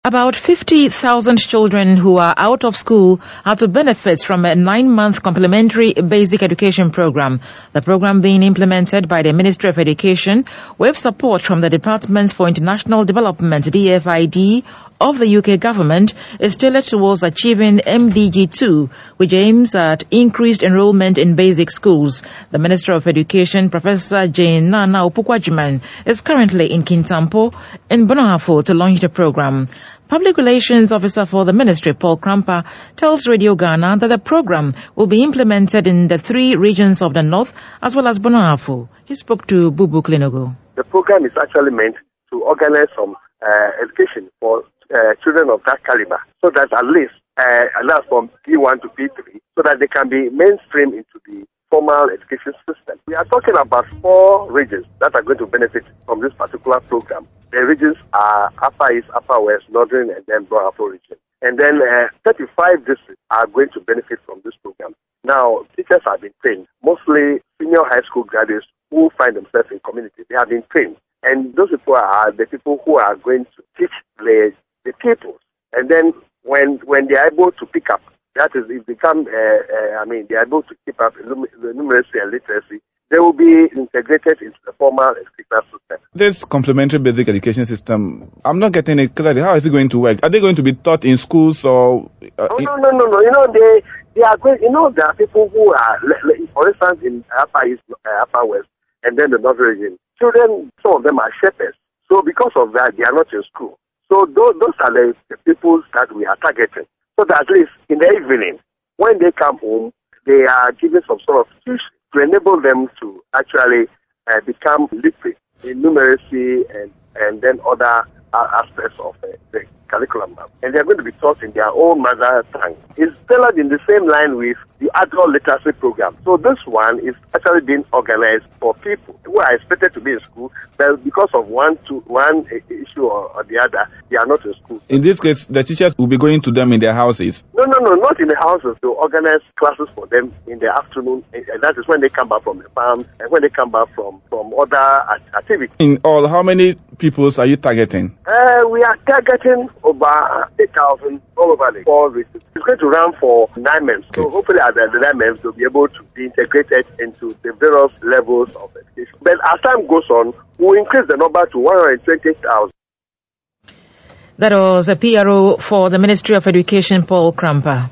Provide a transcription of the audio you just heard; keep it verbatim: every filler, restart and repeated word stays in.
About fifty thousand children who are out of school are to benefit from a nine-month complementary basic education program. The program being implemented by the Ministry of Education with support from the Department for International Development, D F I D, of the U K government is tailored towards achieving M D G two, which aims at increased enrollment in basic schools. The Minister of Education, Professor Jane Nana Opukwajiman, is currently in Kintampo in Bonohafo to launch the program. Public Relations Officer for the Ministry, Paul Krampa, tells Radio Ghana that the program will be implemented in the three regions of the north as well as Bonohafo. He spoke to Bubu Klinogo. The program is actually meant to organize some uh, education for uh, children of that caliber, so that at least uh, allow from P one to P three, so that they can be mainstream into the formal education system. We are talking about four regions that are going to benefit from this particular program. The regions are Upper East, Upper West, Northern, and then Bonohafo region. And then uh, thirty-five districts are going to benefit from this program. Now, teachers have been trained, mostly senior high school graduates who find themselves in community. They have been trained. And those people are the people who are going to teach the, the pupils. And then when when they are able to pick up, that is, it become, uh, uh, I mean, they are able to keep up the numeracy and literacy, they will be integrated into the formal educational system. This complementary basic education system, I'm not getting it clearly. How is it going to work? Are they going to be taught in schools or? Uh, oh, no, no, no, no. You know, they they are going. You know, there are people who are, for instance, in Upper East, uh, Upper West, and then the Northern region. Children, some of them are shepherds. So because of that, they are not in school. So those, those are the, the people that we are targeting. So that at least in the evening, when they come home, they are given some sort of tuition to enable them to actually uh, become literate in numeracy and, and then other uh, aspects of uh, the curriculum. And they're going to be taught in their own mother tongue. It's tailored in the same line with the adult literacy program. So this one is actually being organized for people who are expected to be in school, but because of one to one issue or, or the other, they are not in school. In this case, the teachers will be going to them in their houses? No, no, no, not in the houses. They'll organize classes for them in the afternoon, and that is when they come back from the farm and when they come back from, from other activities. In all, how many pupils are you targeting? Uh, we are targeting over eight thousand all over the four regions. It's going to run for nine months. Okay. So hopefully at the nine months, they'll be able to be integrated into the various levels of education. But as time goes on, we'll increase the number to one hundred twenty thousand. That was a P R O for the Ministry of Education, Paul Krampa.